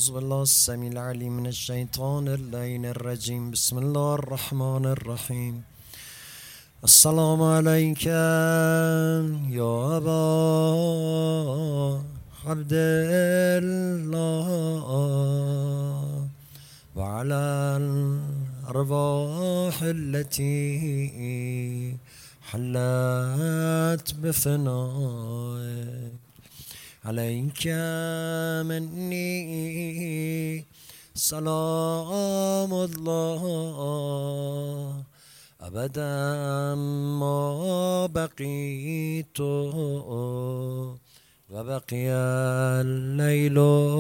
أعوذ بالله السميع العليم من الشيطان اللعين الرجيم بسم الله الرحمن الرحيم السلام عليك يا أبا عبد الله وعلى الأرواح التي حلت بفنائك عليك مني سلام الله أبدا ما بقيت وبقي الليل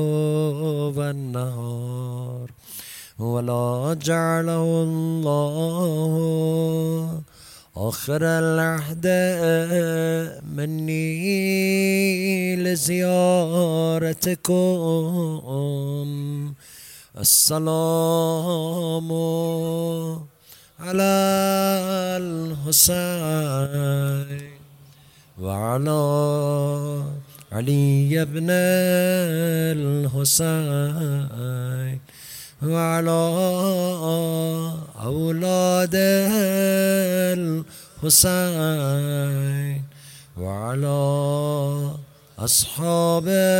والنهار ولا جعله الله آخر العهد مني لزيارتكم السلام على الحسين وعلى علي بن الحسين وعلى أولاد الحسين وعلى أصحاب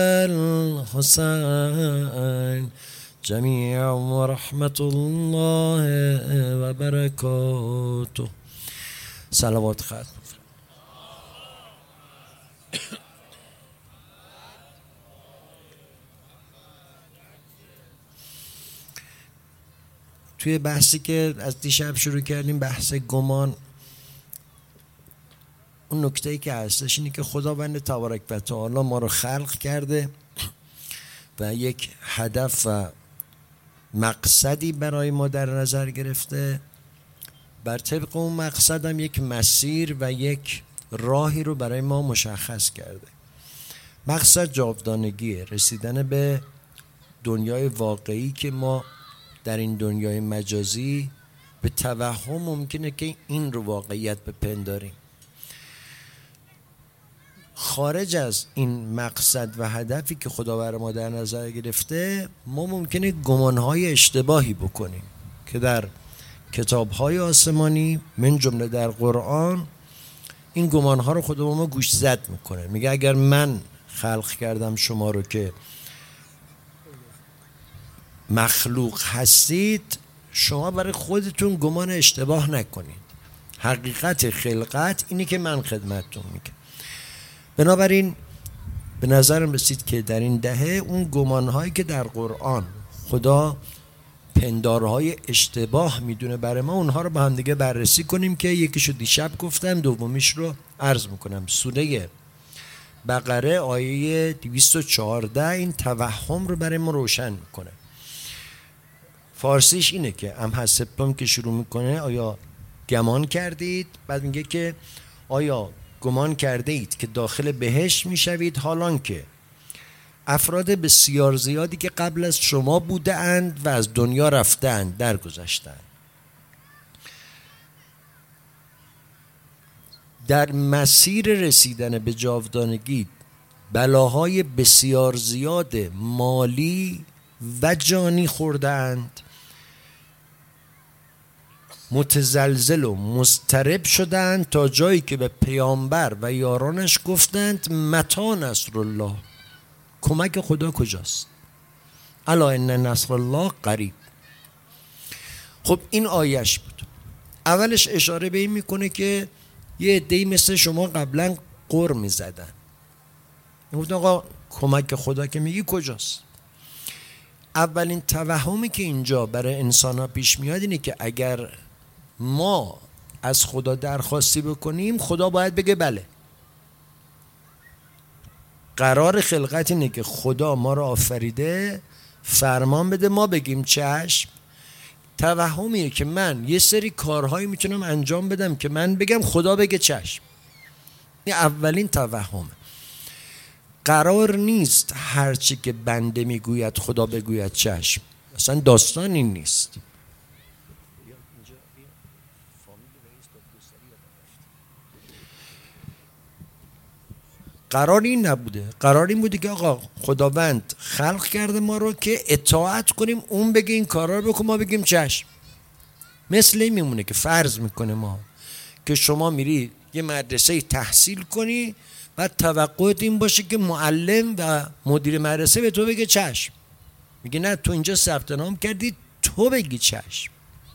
الحسين جميعا ورحمة الله وبركاته. صلوات ختم. توی بحثی که از دیشب شروع کردیم، بحث گمان، اون نکته‌ای که هستش اینه که خداوند تبارک و تعالی ما رو خلق کرده و یک هدف و مقصدی برای ما در نظر گرفته. بر طبق اون مقصد هم یک مسیر و یک راهی رو برای ما مشخص کرده. مقصد جاودانگیه، رسیدن به دنیای واقعی که ما در این دنیای مجازی به توهم ممکنه که این رو واقعیت بپنداریم. خارج از این مقصد و هدفی که خدا برای ما در نظر گرفته، ما ممکنه گمانهای اشتباهی بکنیم که در کتابهای آسمانی من جمله در قرآن این گمانها رو خدا با ما گوش زد میکنه. میگه اگر من خلق کردم شما رو که مخلوق هستید، شما برای خودتون گمان اشتباه نکنید. حقیقت خلقت اینی که من خدمتتون میگم. بنابراین به نظرم رسید که در این دهه اون گمانهایی که در قرآن خدا پندارهای اشتباه میدونه برای ما، اونها رو با هم دیگه بررسی کنیم که یکیشو دیشب گفتم، دومیش رو عرض میکنم. سوره بقره آیه 214 این توهم رو برای ما روشن میکنه. فارسیش اینه که ام حسبتم که شروع میکنه آیا گمان کردید، بعد میگه که آیا گمان کرده اید که داخل بهشت میشوید حالان که افراد بسیار زیادی که قبل از شما بوده اند و از دنیا رفتند درگذشتند. در مسیر رسیدن به جاودانگی بلاهای بسیار زیاد مالی و جانی خوردند، متزلزل و مضطرب شدند تا جایی که به پیامبر و یارانش گفتند متی نصر الله، کمک خدا کجاست؟ الا ان نصر الله قریب. خب این آیش بود. اولش اشاره به این میکنه که یه عده‌ای مثل شما قبلا قر میزدن، میگفتن آقا کمک خدا که میگی کجاست؟ اولین توهمی که اینجا برای انسان ها پیش میاد اینه که اگر ما از خدا درخواستی بکنیم، خدا باید بگه بله. قرار خلقت اینه که خدا ما رو آفریده، فرمان بده، ما بگیم چشم. توهمیه که من یه سری کارهایی میتونم انجام بدم که من بگم خدا بگه چشم. این اولین توهمه. قرار نیست هرچی که بنده میگوید خدا بگوید چشم. اصلا داستان این نیست. قرار این نبوده. قرار این بوده که آقا خداوند خلق کرده ما رو که اطاعت کنیم، اون بگه این کارا رو بکن ما بگیم چشم. مثل این میمونه که فرض میکنه ما که شما میری یه مدرسه تحصیل کنی، بعد توقعت این باشه که معلم و مدیر مدرسه به تو بگه چشم. میگه نه تو اینجا ثبت نام کردی، تو بگی چشم.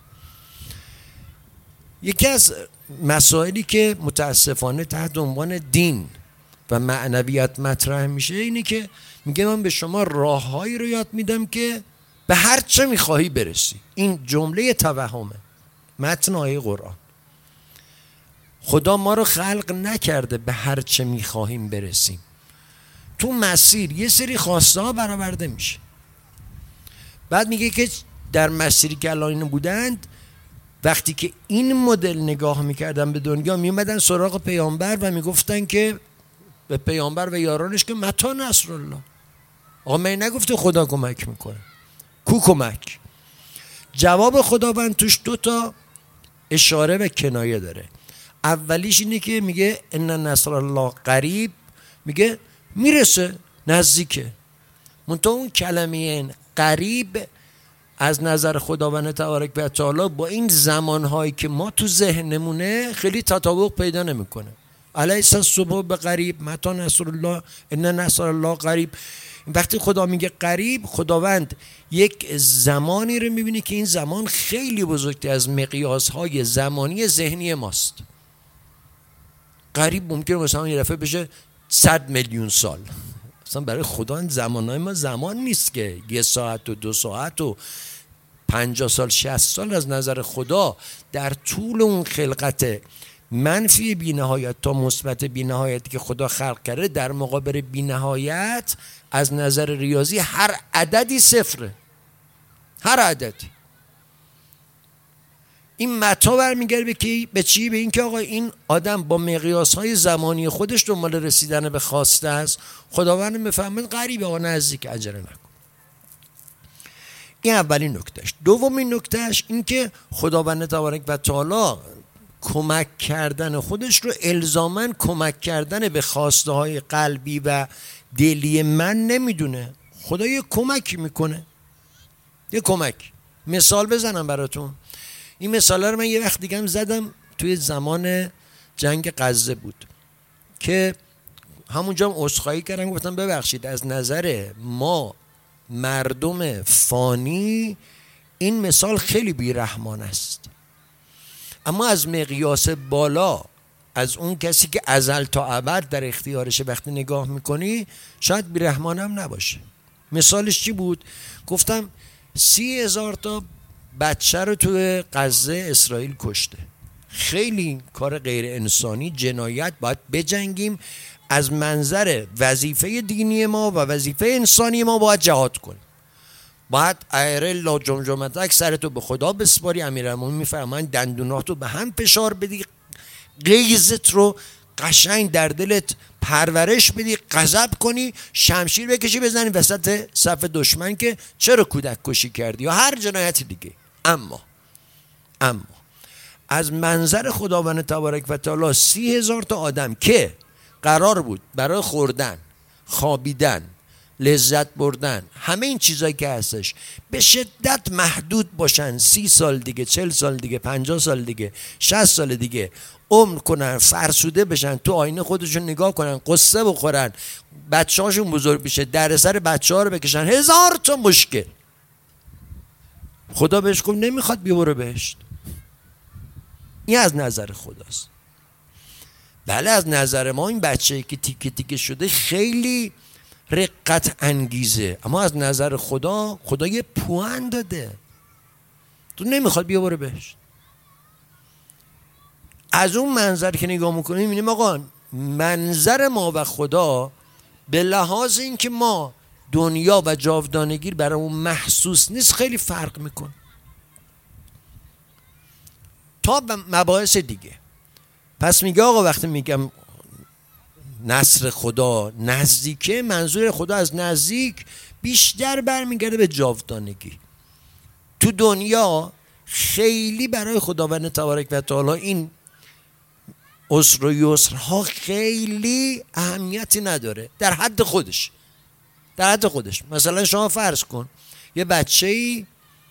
یکی از مسائلی که متاسفانه تحت عنوان دین و معنویت مطرح میشه اینه که میگه من به شما راههایی رو یاد میدم که به هر چه میخواهی برسی. این جمله توهمه. متن آیه قرآن. خدا ما رو خلق نکرده به هر چه میخواهیم برسیم. تو مسیر یه سری خواسته ها برآورده میشه. بعد میگه که در مسیری که الان بودند، وقتی که این مدل نگاه میکردن به دنیا، میومدن سراغ پیامبر و میگفتن که به پیامبر و یارانش که متی نصر الله. آقا من نگفته خدا کمک میکنه؟ کو کمک؟ جواب خداوند توش 2 تا اشاره و کنایه داره. اولیش اینه که میگه ان نصر الله قریب، میگه میرسه، نزدیکه. منتها اون کلمه قریب از نظر خداوند تبارک و تعالی با این زمانهایی که ما تو ذهنمونه خیلی تطابق پیدا نمیکنه. الیس الصبح بقریب متی نصر الله ان نصر الله قریب. وقتی خدا میگه قریب، خداوند یک زمانی رو میبینه که این زمان خیلی بزرگتر از مقیاسهای زمانی ذهنی ماست. قریب ممکنه مثلا یه دفعه بشه 100 میلیون سال. مثلا برای خدا این زمانهای ما زمان نیست که 1 ساعت و 2 ساعت و 50 سال 60 سال از نظر خدا در طول اون خلقت منفی بی‌نهایت تا مثبت بی‌نهایت که خدا خلق کرده، در مقابل بی‌نهایت از نظر ریاضی هر عددی صفره. هر عددی. این متا برمیگرده به چی؟ به این که آقا این آدم با مقیاس‌های زمانی خودش دنبال رسیدن به خواسته است. خداوند میفهمه قریبه و نزدیک، عجله نکن. این اولین نکتهش. دومین نکتهش این که خداوند تبارک و تعالی کمک کردن خودش رو الزاماً کمک کردن به خواسته های قلبی و دلی من نمیدونه. خدا یه کمک میکنه. یه کمک. مثال بزنم براتون. این مثال رو من یه وقت دیگه هم زدم توی زمان جنگ غزه بود که همونجا هم عذرخواهی کردم، گفتم ببخشید از نظر ما مردم فانی این مثال خیلی بیرحمان است، اما از مقیاس بالا، از اون کسی که ازل تا ابد در اختیارشه وقتی نگاه میکنی شاید بیرحمان هم نباشه. مثالش چی بود؟ گفتم 30,000 تا بچه رو توی غزه اسرائیل کشته. خیلی کار غیر انسانی، جنایت. باید بجنگیم. از منظر وظیفه دینی ما و وظیفه انسانی ما باید جهاد کنیم. باید ایرلا جمجمتک سرتو به خدا بسپاری. امیرالمومنین میفرمایند دندوناتو به هم فشار بدی، غیظت رو قشنگ در دلت پرورش بدی، غضب کنی، شمشیر بکشی بزنی وسط صف دشمن که چرا کودک کشی کردی یا هر جنایتی دیگه. اما از منظر خداوند تبارک و تعالی 30,000 تا آدم که قرار بود برای خوردن، خوابیدن، لذت بردن، همه این چیزایی که هستش به شدت محدود باشن، 30 سال دیگه، 40 سال دیگه، 50 سال دیگه، 60 سال دیگه عمر کنن، فرسوده بشن، تو آینه خودشون نگاه کنن، قصه بخورن، بچه هاشون بزرگ بشه، دردسر بچه ها رو بکشن، 1000 تا مشکل. خدا بهش گفت نمیخواد بیا برو بهشت. این از نظر خداست. بله از نظر ما این بچه‌ای که تیکه تیکه شده خیلی رقت انگیزه، اما از نظر خدا یه پوان داده. تو نمیخواد بیا برو بهشت. از اون منظر که نگاه میکنیم میبینیم آقا منظر ما و خدا به لحاظ این که ما دنیا و جاودانگی برای اون محسوس نیست خیلی فرق میکنه. تا مباحث دیگه. پس میگه آقا وقتی میگم نصر خدا نزدیکه، منظور خدا از نزدیک بیشتر برمیگرده به جاودانگی. تو دنیا خیلی برای خداوند تبارک و تعالی این عسر و یسرها خیلی اهمیتی نداره، در حد خودش. مثلا شما فرض کن یه بچه‌ای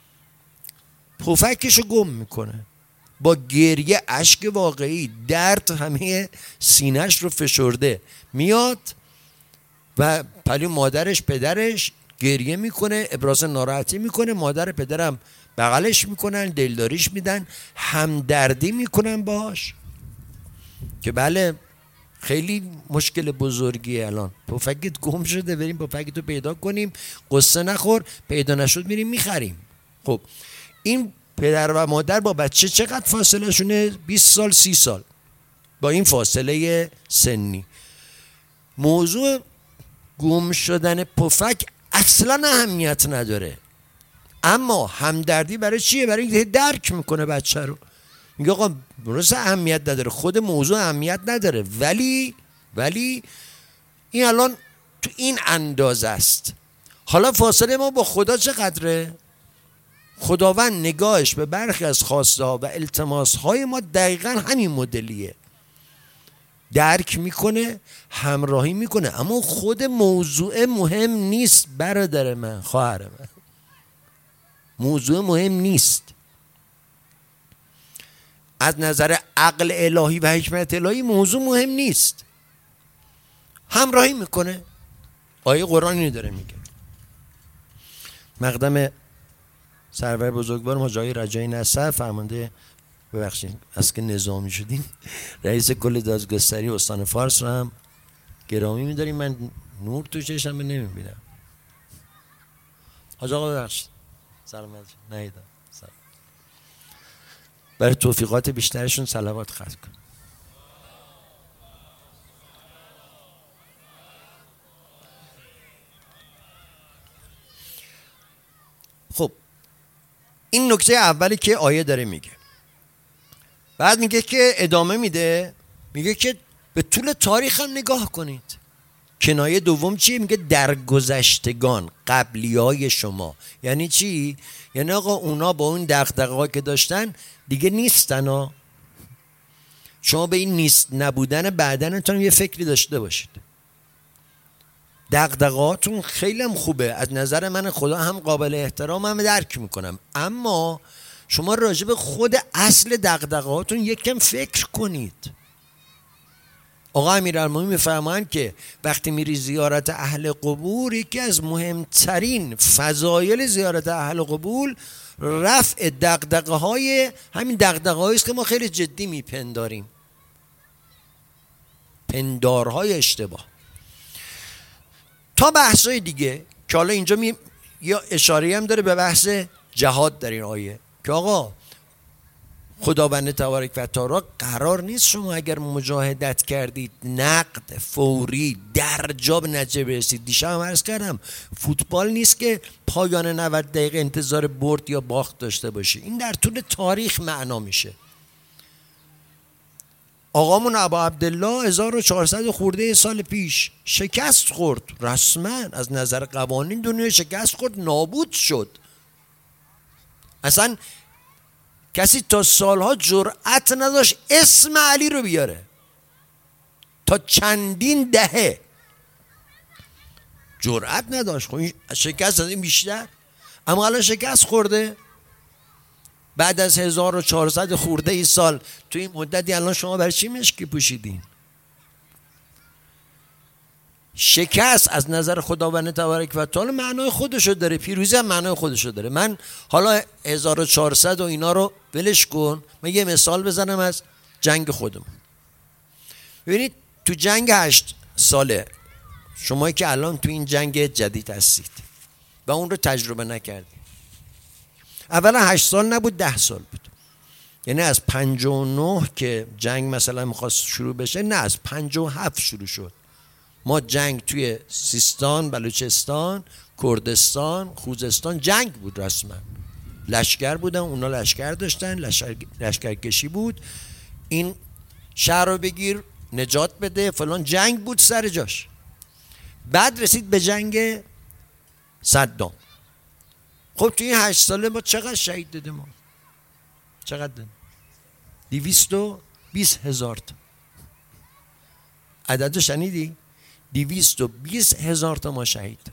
پفکشو گم میکنه، با گریه، اشک واقعی، درد همه سینه‌اش رو فشرده میاد و پلی مادرش پدرش گریه میکنه، ابراز ناراحتی میکنه، مادر پدرم بغلش میکنن، دلداریش میدن، همدردی میکنن باش که بله خیلی مشکل بزرگیه، الان پفکت گم شده، بریم پفکتو پیدا کنیم، قصه نخور، پیدا نشد میریم میخریم. خب این پدر و مادر با بچه چقدر فاصله شونه؟ 20 سال 30 سال. با این فاصله سنی موضوع گم شدن پفک اصلا اهمیت نداره، اما همدردی برای چیه؟ برای اینکه درک میکنه بچه رو، میگه آقا درست اهمیت نداره، خود موضوع اهمیت نداره، ولی این الان تو این اندازه است. حالا فاصله ما با خدا چقدره؟ خداوند نگاهش به برخی از خواسته ها و التماس های ما دقیقا همین مدلیه، درک میکنه، همراهی میکنه، اما خود موضوع مهم نیست برادر من، خواهر من، موضوع مهم نیست. از نظر عقل الهی و حکمت الهی موضوع مهم نیست، همراهی میکنه. آیه قرآن اینو داره میگه. مقدم سرور بزرگوار ماجرای رجای نصر فرمانده، ببخشید از که نظامی شدیم، رئیس کل دادگستری استان فارس رو هم گرامی می‌داریم. من نور تو چشم نمیبینم. حاج آقا ببخشید، سلامت نیدم. برای توفیقات بیشترشون صلوات ختم کن. خب این نکته اولی که آیه داره میگه. بعد میگه که ادامه میده، میگه که به طول تاریخ هم نگاه کنید. کنایه دوم چیه؟ میگه در گذشتگان، قبلیای شما. یعنی چی؟ یعنی آقا اونا با اون دغدغه‌ها که داشتن دیگه نیستن ها. شما به این نیست نبودن بعدنتون یه فکری داشته باشید. دغدغه‌هاتون خیلی هم خوبه، از نظر من خدا هم قابل احترام، هم درک میکنم، اما شما راجع به خود اصل دغدغه‌هاتون یکم فکر کنید. آقا امیرالمومنین میفرمایند که وقتی میری زیارت اهل قبور، یکی از مهمترین فضایل زیارت اهل قبور رفع دغدغه‌های، همین دغدغه‌هایی است که ما خیلی جدی میپنداریم، پندارهای اشتباه. تا بحثای دیگه که حالا اینجا یا اشاره هم داره به بحث جهاد در این آیه که آقا خداوند تبارک و تعالی قرار نیست شما اگر مجاهدت کردید نقد فوری در جا به نتیجه برسید. دیشب هم عرض کردم فوتبال نیست که پایان 90 دقیقه انتظار برد یا باخت داشته باشی، این در طول تاریخ معنا میشه. آقامون ابا عبدالله 1400 خورده سال پیش شکست خورد، رسما از نظر قوانین دنیا شکست خورد، نابود شد. اصلا کسی تا سالها جرأت نداشت اسم علی رو بیاره، تا چندین دهه جرأت نداشت. خب شکست از این بیشتر، اما الان شکست خورده بعد از 1400 خورده ای سال. تو این مدتی الان شما برای چی مشکی پوشیدین؟ شکست از نظر خداوند تبارک و تعالی معنای خودشو داره، پیروزی هم معنای خودشو داره. من حالا 1400 و اینا رو ولش کن، من یه مثال بزنم از جنگ خودمون. ببینید تو جنگ 8 ساله، شما که الان تو این جنگ جدید هستید و اون رو تجربه نکردید، اولا 8 سال نبود 10 سال بود. یعنی از 59 که جنگ مثلا میخواست شروع بشه، نه از 57 شروع شد. ما جنگ توی سیستان، بلوچستان، کردستان، خوزستان جنگ بود رسما. لشکر بودن، اونا لشکر داشتن، لشکرکشی بود، این شهر رو بگیر، نجات بده، فلان، جنگ بود سر جاش. بعد رسید به جنگ صدام. خب توی این 8 ساله ما چقدر شهید دادیم؟ ما چقدر دادیم؟ 220,000 تا. عددو شنیدی؟ 220,000 تا ما شهید دادیم.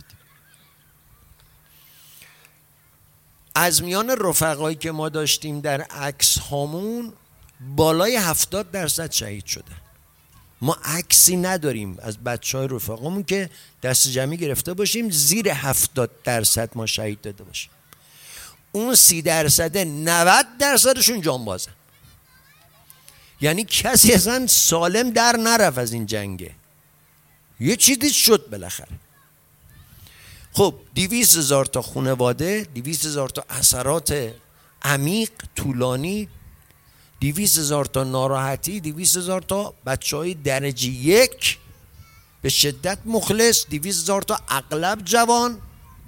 از میان رفقایی که ما داشتیم در عکس هامون بالای 70% شهید شدن. ما عکسی نداریم از بچهای رفقامون که دست جمعی گرفته باشیم زیر 70% ما شهید داده باشیم. اون 30% 90%شون جانبازن. یعنی کسی اصلا سالم در نرفت از این جنگه. یه چیزی شد بالاخره. خب 200,000 تا خانواده، 200,000 تا اثرات عمیق طولانی، 200,000 تا ناراحتی، 200,000 تا بچهای درجه 1 به شدت مخلص، 200,000 تا اغلب جوان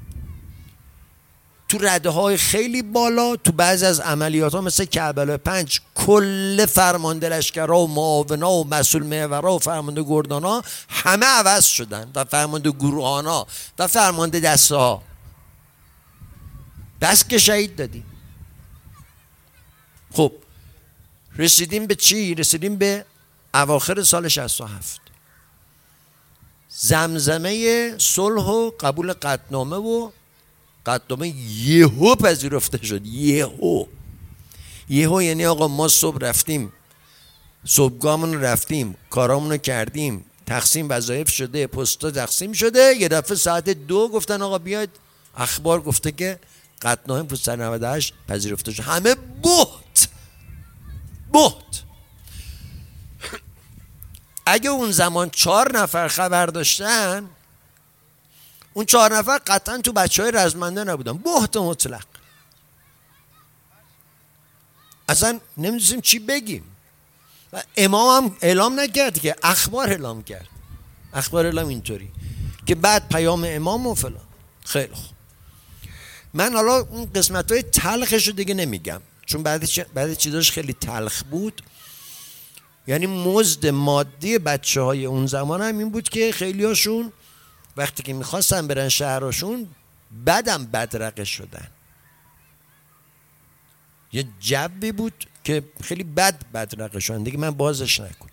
تو رده های خیلی بالا. تو بعضی از عملیات ها مثل کربلای 5 کل فرمانده لشکرها و معاونا و مسئول محورها و فرمانده گردانا همه عوض شدن و فرمانده گروهانا و فرمانده دسته ها. بس که شهید دادیم. خب رسیدیم به چی؟ رسیدیم به اواخر سال 67. زمزمه صلح و قبول قطعنامه و قطعنامه یهو پذیرفته شد. یهو یعنی آقا ما صبح رفتیم، صبحگاهمون رفتیم، کارامونو کردیم، تقسیم وظایف شده، پستا تقسیم شده، یه دفعه ساعت 2 گفتن آقا بیاید اخبار گفته که قطعنامه 598 پذیرفته شد. همه بهت. اگه اون زمان 4 نفر خبر داشتن، اون 4 نفر قطعا تو بچهای رزمنده نبودن. بهت مطلق. اصلا نمیدونیم چی بگیم. و امام هم اعلام نکرد که، اخبار اعلام کرد. اخبار اعلام اینطوری که بعد پیام امام و فلان. خیلی خوب. من حالا اون قسمت‌های تلخش رو دیگه نمیگم، چون بعد چیزاش خیلی تلخ بود. یعنی مزد مادی بچه‌های اون زمان هم این بود که خیلی هاشون وقتی که میخواستن برن شهرشون بدم بدرقه شدن. یه جوی بود که خیلی بدرقه شدن دیگه، من بازش نکنم.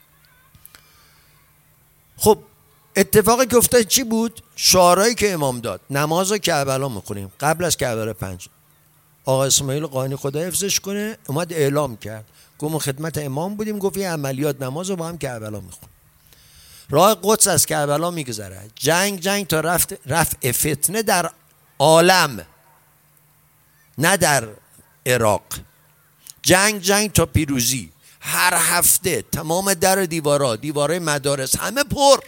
خب اتفاقی که افتاد چی بود؟ شعارهایی که امام داد. نماز رو کربلا میخونیم قبل از کربلای 5. آقا اسماعیل قائنی خدا حفظش کنه اومد اعلام کرد، گفت ما خدمت امام بودیم، گفت یه عملیات نماز رو با هم کربلا میخونیم. راه قدس از کربلا میگذره. جنگ تا رفع فتنه در عالم، نه در عراق. جنگ تا پیروزی. هر هفته تمام در دیوارای مدارس همه پر.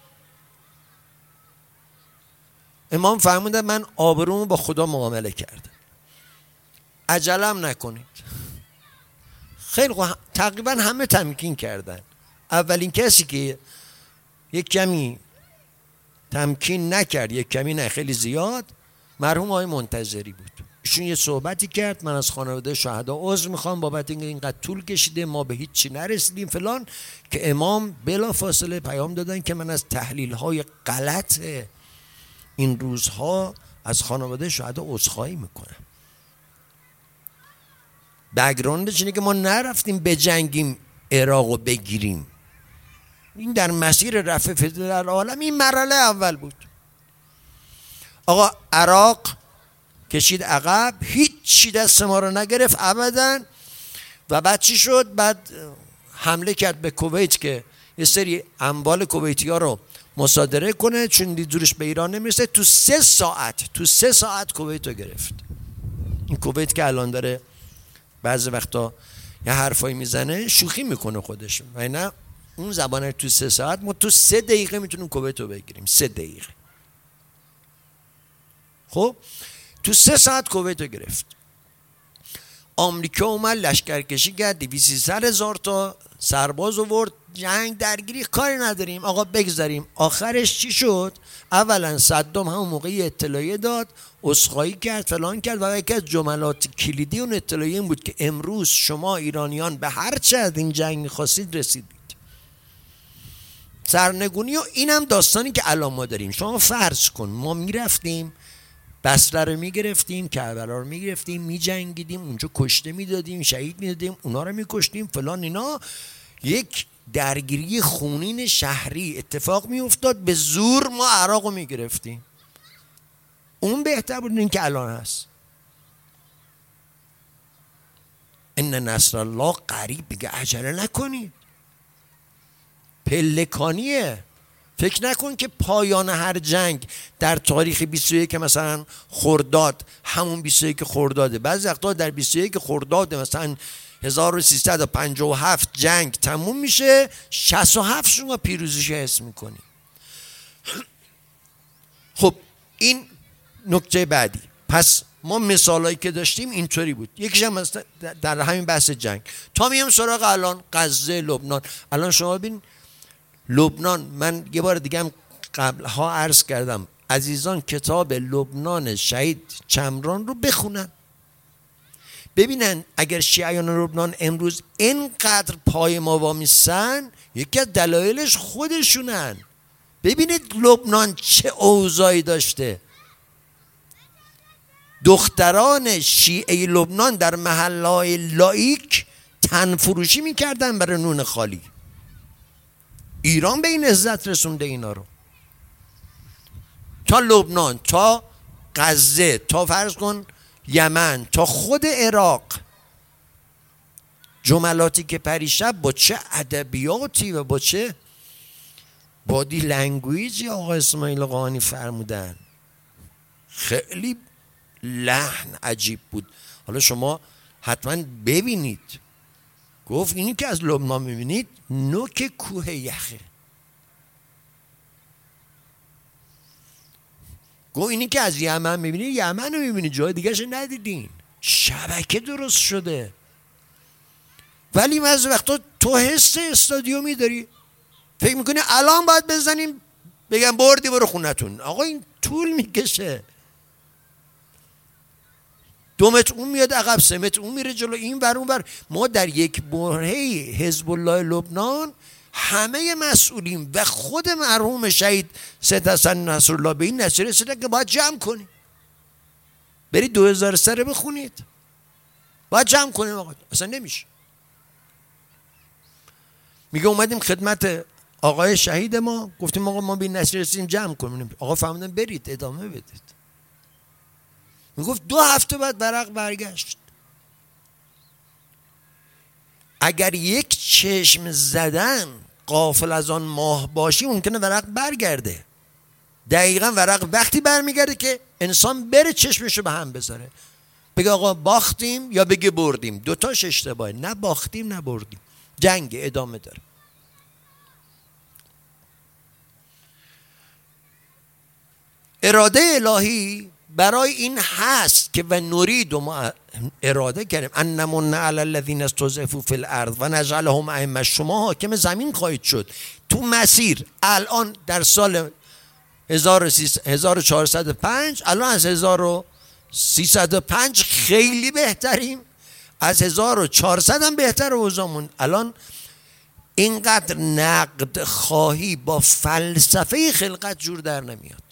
امام فرمودن من آبرومو با خدا معامله کردم، عجلم نکنید. خیلی تقریبا همه تمکین کردن. اولین کسی که یک کمی تمکین نکرد، یک کمی نه خیلی زیاد، مرحوم آقای منتظری بود. ایشون یه صحبتی کرد، من از خانواده شهدا عذر میخوام بابت اینکه اینقدر طول کشیده ما به هیچ چی نرسیدیم فلان، که امام بلا فاصله پیام دادن که من از تحلیل های غلط این روزها از خانواده شهدا عذرخواهی میکنم. بک‌گراندش اینه که ما نرفتیم بجنگیم عراقو بگیریم. این در مسیر رفع فتنه در عالم این مرحله اول بود. آقا عراق کشید عقب، هیچی دست ما رو نگرفت ابدا. و بعد چی شد؟ بعد حمله کرد به کویت که یه سری اموال کویتی ها رو مصادره کنه، چون دیدورش به ایران نمیرسه. تو 3 ساعت کویت رو گرفت. این کویت که الان داره بعضی وقتا یه حرفایی میزنه شوخی میکنه خودش، و نه اون زبانه تو 3 ساعت ما تو 3 دقیقه میتونیم کویت رو بگیریم. 3 دقیقه. خب تو 3 ساعت کویت رو گرفت. آمریکا اومد لشکرکشی کرد، 200,000 تا سرباز آورد، جنگ درگیری کاری نداریم آقا بگذاریم. آخرش چی شد؟ اولا صدام همون موقعی اطلاعیه داد، عذرخواهی کرد فلان کرد، و یکی از جملات کلیدی اون اطلاعیه این بود که امروز شما ایرانیان به هر چه از این جنگ می‌خواستید رسیدید. سرنگونی و اینم داستانی که الان ما داریم. شما فرض کن ما میرفتیم بصره رو میگرفتیم، کربلا رو میگرفتیم، میجنگیدیم، اونجا کشته میدادیم، شهید میدادیم، اونا رو میکشتیم فلان اینا. یک درگیری خونین شهری اتفاق می افتاد، به زور ما عراق رو می گرفتیم. اون بهتر بود این که الان هست. ان نصر الله قریب، بگه عجله نکنید، پلکانیه. فکر نکن که پایان هر جنگ در تاریخ 21 که مثلا خرداد همون 21 خرداده. بعضی وقتا در 21 خرداد مثلا 1357 جنگ تموم میشه، 67 شما پیروزیش حس میکنی. خب این نکته بعدی. پس ما مثالایی که داشتیم اینطوری بود. یکیش هم در همین بحث جنگ. تا میام سراغ الان غزه، لبنان. الان شما ببین لبنان، من یه بار دیگه هم قبلها عرض کردم، عزیزان کتاب لبنان شهید چمران رو بخونن، ببینن اگر شیعیان لبنان امروز اینقدر پای ما وامیستن، یکی از دلایلش خودشونن. ببینید لبنان چه اوضاعی داشته. دختران شیعه لبنان در محله‌های لایک تن فروشی میکردن برای نون خالی. ایران به این عزت رسونده اینا رو. تا لبنان، تا غزه، تا فرض کن یمن، تا خود عراق، جملاتی که پریشب با چه ادبیاتی و با چه بادی لنگویجی آقا اسماعیل قانی فرمودن، خیلی لحن عجیب بود. حالا شما حتما ببینید. گفت اینی که از لبنان میبینید نوک کوه یخه. گفت اینی که از یمن میبینید، یمن رو میبینید، جای دیگه شو ندیدین. شبکه درست شده. ولی بعضی وقتا تو حس استادیومی داری، فکر میکنی الان باید بزنیم بگم بردی برو خونتون. آقا این طول میکشه. 2 متر اون میاد عقب، 3 متر اون میره جلو، این ور اون ور. ما در یک برهه حزب الله لبنان همه مسئولین و خود مرحوم شهید سید حسن نصرالله به این نتیجه رسیدن که باید جمع کنیم. برید 2000 سره بخونید، باید جمع کنیم. آقا اصلا نمیشه. میگه اومدیم خدمت آقای شهید ما، گفتیم آقا ما به این نتیجه رسیدیم جمع کنیم. آقا فهمیدن برید ادامه بدید. میگفت 2 هفته بعد ورق برگشت. اگر یک چشم زدن غافل از آن ماه باشی ممکنه ورق برگرده. دقیقا ورق وقتی برمیگرده که انسان بره چشمشو به هم بذاره، بگه آقا باختیم یا بگه بردیم. 2 تاش اشتباهه، نه باختیم نه بردیم. جنگ ادامه داره. اراده الهی برای این هست که و نرید و ما اراده کردیم ان نمن علی الذین استضعفوا فی الارض و نجعلهم ائمه. شما حاکم زمین خواهید شد. تو مسیر الان در سال 1405 الان از 1305 خیلی بهتریم، از 1400 هم بهتر اوضاعمون. الان اینقدر نقد خواهی با فلسفه خلقت جور در نمیاد.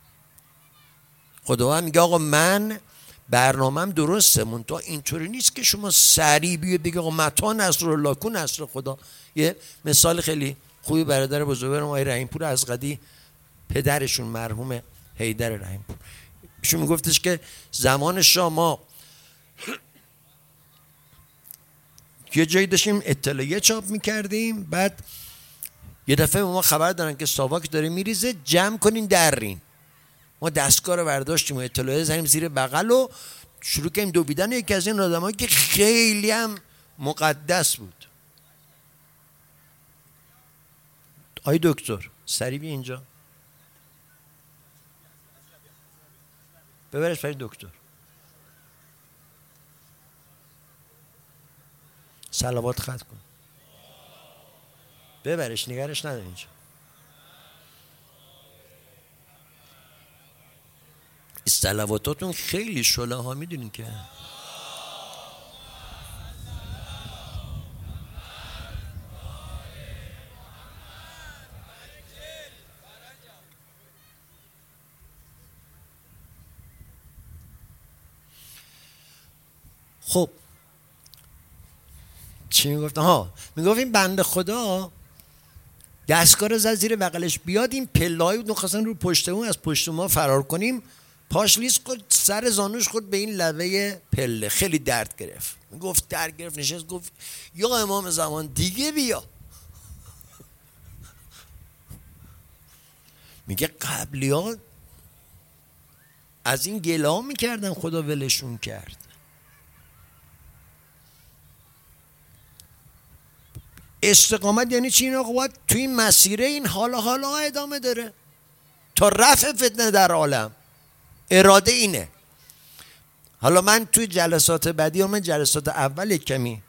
خداوند میگه آقا من برنامه‌ام درسته، منتها اینطوری نیست که شما سریع بیاید بگید آقا متی نصر الله کو نصر خدا. یه مثال خیلی خوبی برادر بزرگوارم آقای رحیمپور از قدی، پدرشون مرحوم حیدر رحیمپور، ایشون میگفتش که زمان شما یه جایی داشتیم اطلاعیه چاپ میکردیم، بعد یه دفعه ما خبر دارن که ساواک داره میریزه، جمع کنین درین. ما دستگاه رو برداشتیم و اطلاعیه زنیم زیر بغل و شروع کردیم دویدن. یکی از این آدمایی که خیلی هم مقدس بود، آی دکتر سریع بی اینجا ببرش برای دکتر، صلوات خط کن، ببرش، نگرش نداره اینجا. صلواتاتون خیلی شله ها، میدونین که خب چی میگفتن؟ میگفت این بنده خدا دستگاه رو زد زیر بغلش بیاد این پله‌ای بود خواستن رو پشت اون از پشت ما فرار کنیم، پاش لیز خورد سر زانوش خورد به این لبه پله، خیلی درد گرفت. گفت درد گرفت، نشست گفت یا امام زمان دیگه بیا. میگه قبلی ها از این گله میکردن، خدا ولشون کرد. استقامت یعنی چی؟ این آقا باید توی این مسیره این حالا ادامه داره تا رفع فتنه در عالم. اراده اینه. حالا من توی جلسات بعدی من جلسات اول کمی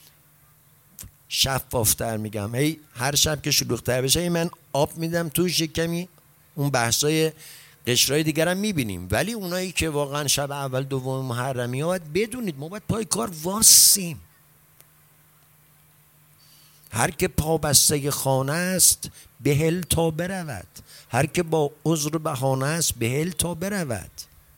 شفافتر میگم، هر شب که شلوغ‌تر بشه من آب میدم توش کمی، اون بحثای قشرهای دیگرم میبینیم، ولی اونایی که واقعا شب اول دوم محرمی ها باید بدونید ما باید پای کار واسیم. هر که پابسته خانه است بهل تا برود، هر که با عذر و بهانه است بهل تا برود.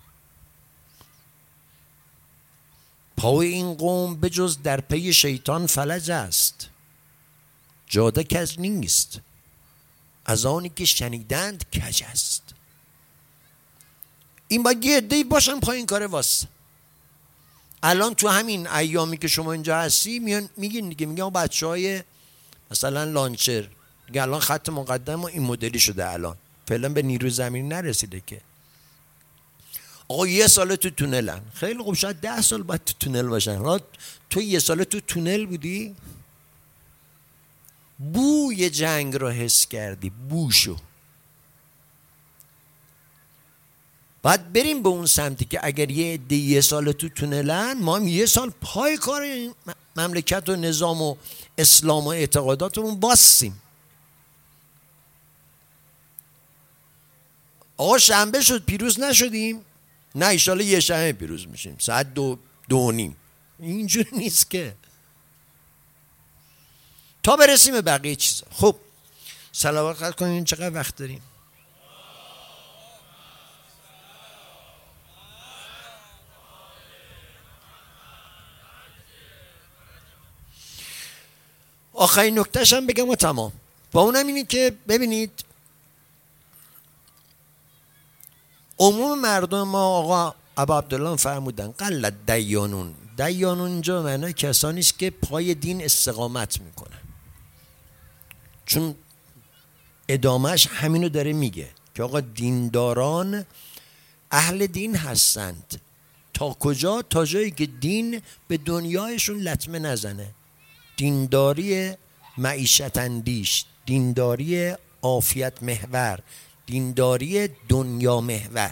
پای این قوم بجز در پی شیطان فلج است، جاده کج نیست از آنی که شنیدند کج است. این باید یه عده‌ای باشن پای این کار واسه. الان تو همین ایامی که شما اینجا هستی میان میگین دیگه، میگن بچهای مثلا لانچر دیگه الان خط مقدم این مدلی شده، الان فعلا به نیروی زمینی نرسیده که آقا یه سال تو تونلن. خیلی خوب، شاید 10 سال باید تو تونل باشن. تو یه سال تو تونل بودی، بوی جنگ رو حس کردی، بوشو. باید بریم به اون سمتی که اگر یه عده یه سال تو تونلن، ما هم یه سال پای کار مملکت و نظام و اسلام و اعتقاداتمون باسیم. آقا شنبه شد پیروز نشدیم؟ نه ایشالا یه شنبه پیروز میشیم ساعت 2:30. اینجور نیست که تا برسیم به بقیه چیزا. خب صلوات کنیم. چقدر وقت داریم؟ آخرین نکتهش هم بگم و تمام. با اونم اینی که ببینید عموم مردم ما، آقا ابا عبدالله فرمودن قلت دیانون. دیانون اینجا معنی کسانی است که پای دین استقامت میکنن، چون ادامهش همینو داره میگه که آقا دینداران اهل دین هستند. تا کجا؟ تا جایی که دین به دنیایشون لطمه نزنه. دینداری معیشت اندیش، دینداری عافیت محور، دینداری دنیا محور.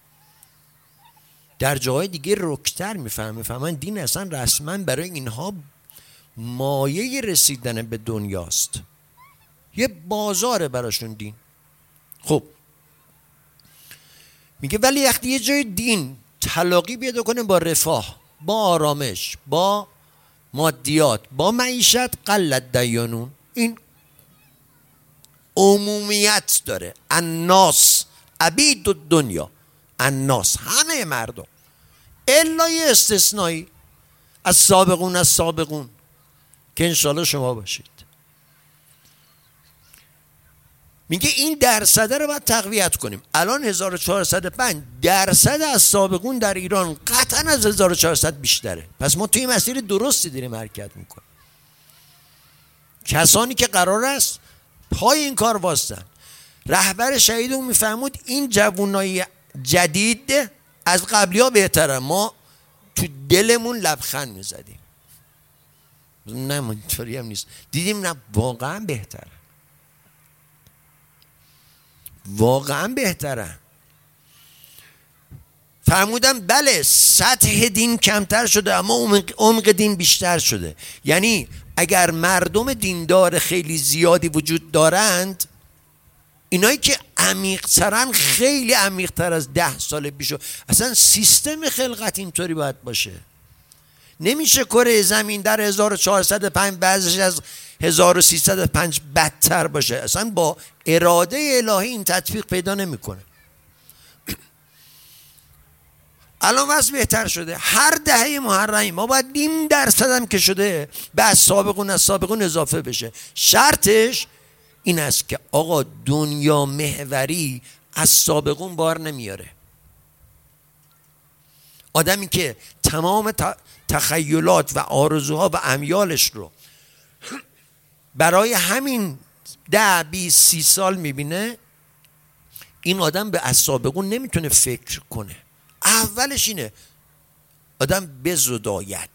در جاهای دیگه رکتر میفهمن دین اصلا رسما برای اینها مایه رسیدن به دنیاست، یه بازاره براشون دین. خب میگه ولی وقتی یه جای دین تلاقی پیدا کنه با رفاه، با آرامش، با مادیات، با معیشت، قلت دیانون. این عمومیت داره. الناس عبید الدنیا، الناس همه مردم، الا یه استثنایی از سابقون که انشالله شما باشید. میگه این درصده رو باید تقویت کنیم. الان 1405 درصد از سابقون در ایران قطعا از 1400 بیشتره. پس ما توی مسیر درستی داریم حرکت میکنیم. کسانی که قرار است پای این کار واسطن. رهبر شهیدون میفهمود این جوانای جدید از قبلی ها بهتره. ما تو دلمون لبخند میزدیم، نه اینطوری هم نیست، دیدیم نه واقعا بهتره، واقعا بهتره. فرمودم بله سطح دین کمتر شده اما عمق دین بیشتر شده. یعنی اگر مردم دیندار خیلی زیادی وجود دارند، اینایی که عمیق‌ترن خیلی عمیق‌تر از 10 سال پیش. اصلا سیستم خلقت اینطوری باید باشه. نمیشه کره زمین در 1405 بعضش از 1305 بدتر باشه. اصلا با اراده الهی این تطبیق پیدا نمیکنه. الان وضع بهتر شده. هر دهه محرمی ما باید 0.5% هم که شده به از سابقون اضافه بشه. شرطش این است که آقا دنیا محوری از سابقون بار نمیاره. آدمی که تمام تخیلات و آرزوها و امیالش رو برای همین 10 20 30 سال میبینه، این آدم به از سابقون نمیتونه فکر کنه. اولش اینه آدم بزداید.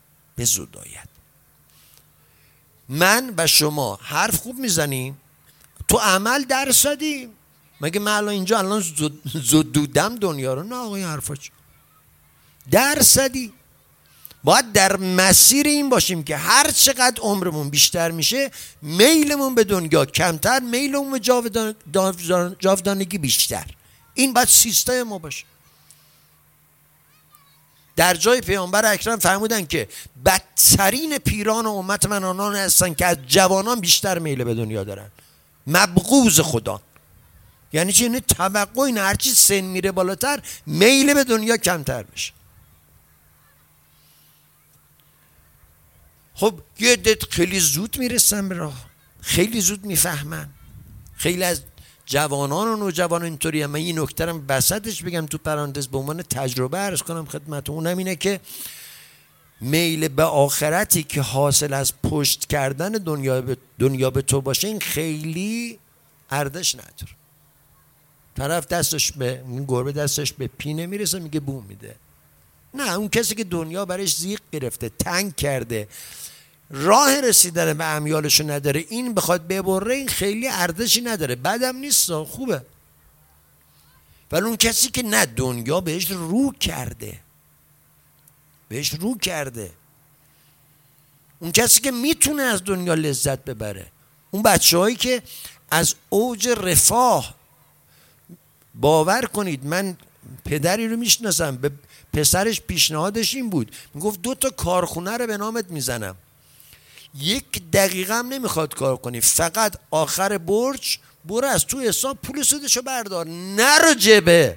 من و شما حرف خوب میزنیم، تو عمل درصدی. مگه من الان اینجا الان زدودم دنیا رو؟ نه آقا، این حرفا چی؟ درصدی. باید در مسیر این باشیم که هر چقدر عمرمون بیشتر میشه میلمون به دنیا کمتر، میلمون به جاودانگی بیشتر. این باید سیستم ما باشه. در جای پیامبر اکرم فرمودن که بدترین پیران امت من آنان هستن که از جوانان بیشتر میل به دنیا دارن. مبغوض خدا. یعنی چی؟ یعنی توقع این هرچی سن میره بالاتر میل به دنیا کمتر میشه. خب یه عده خیلی زود میرسن به راه، خیلی زود میفهمن. خیلی از جوانان و نوجوانان اینطوری هم. من این نکته رو بسطش بگم تو پرانتز به عنوان تجربه عرض کنم خدمتتون. اونم اینه که میل به آخرتی که حاصل از پشت کردن دنیا به تو باشه، این خیلی ارزش نداره. طرف دستش به این گربه دستش به پینه میرسه میگه بوم میده. نه، اون کسی که دنیا برش زیق گرفته، تنگ کرده، راه رسیدن به امیالشو نداره، این بخواد ببره، این خیلی ارزشی نداره. بعدم نیست، خوبه. ولی اون کسی که نه، دنیا بهش رو کرده، اون کسی که میتونه از دنیا لذت ببره، اون بچه‌هایی که از اوج رفاه، باور کنید من پدری رو میشناسم، به پسرش پیشنهادش این بود، میگفت 2 تا کارخونه رو به نامت میزنم، 1 دقیقه هم نمیخواد کار کنی، فقط آخر برج برو از تو حساب پول سودشو بردار، نرو جبه.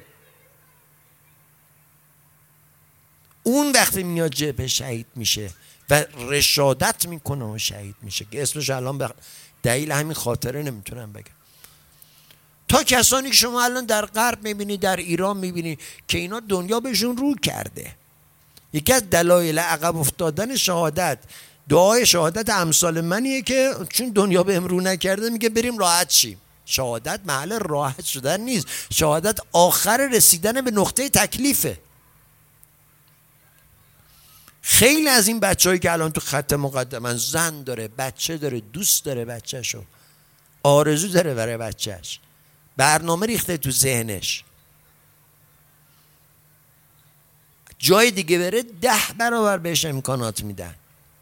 اون وقتی میاد جبه شهید میشه و رشادت میکنه و شهید میشه که اسمش الان به دلیل همین خاطره نمیتونم بگم. تا کسانی که شما الان در غرب میبینی، در ایران میبینی که اینا دنیا بهشون رو کرده. یکی از دلایل عقب افتادن شهادت، دعای شهادت امثال منیه که چون دنیا بهم رو نکرده میگه بریم راحت شیم. شهادت محل راحت شدن نیست، شهادت آخر رسیدن به نقطه تکلیفه. خیلی از این بچه‌هایی که الان تو خط مقدمن، زن داره، بچه داره، دوست داره بچه‌شو، آرزو داره برای بچه‌ش، برنامه ریخته تو ذهنش، جای دیگه بره 10 برابر بهش امکانات میدن.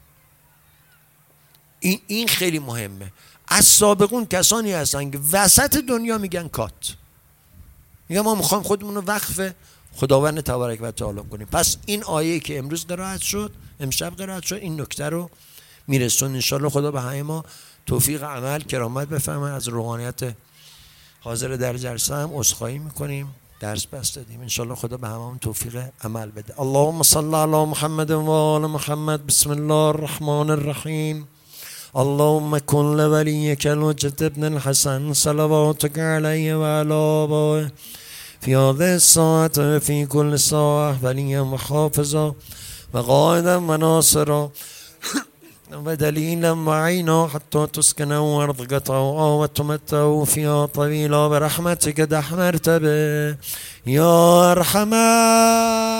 این خیلی مهمه. از سابقون کسانی هستن که وسط دنیا میگن کات، میگن ما میخوایم خودمون رو وقف خداوند تبارک و تعالی کنیم. پس این آیه که امروز قرائت شد، امشب قرائت شد، این نکته رو میرسون. انشالله خدا به همه ما توفیق عمل کرامت بفرمه. از روحانیت حاضر در جلسه هم عذرخواهی میکنیم، درس بس دادیم، انشالله خدا به هممون توفیق عمل بده. اللهم صل علی محمد و آل محمد. بسم الله الرحمن الرحیم. اللهم كن لوليك الحجة ابن الحسن صلواتك عليه وعلى آبائه في هذه الساعة وفي كل ساعة وليا وحافظا وقائدا وناصرا ودليلا معينا حتى تسكنوا أرض قطعا وتمتعوا فيها طويلا برحمتك دح مرتبه يا أرحم